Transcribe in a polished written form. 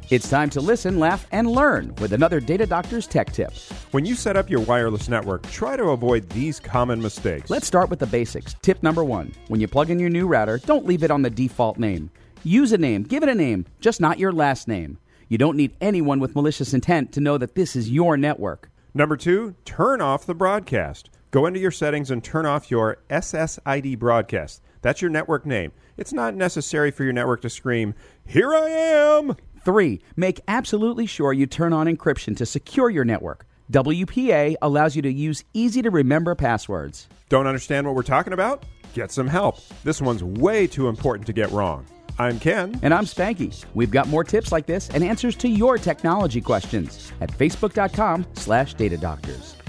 It's time to listen, laugh, and learn with another Data Doctors Tech Tip. When you set up your wireless network, try to avoid these common mistakes. Let's start with the basics. Tip number 1. When you plug in your new router, don't leave it on the default name. Use a name, give it a name, just not your last name. You don't need anyone with malicious intent to know that this is your network. Number 2, turn off the broadcast. Go into your settings and turn off your SSID broadcast. That's your network name. It's not necessary for your network to scream, "Here I am!" 3. Make absolutely sure you turn on encryption to secure your network. WPA allows you to use easy-to-remember passwords. Don't understand what we're talking about? Get some help. This one's way too important to get wrong. I'm Ken. And I'm Spanky. We've got more tips like this and answers to your technology questions at facebook.com/datadoctors.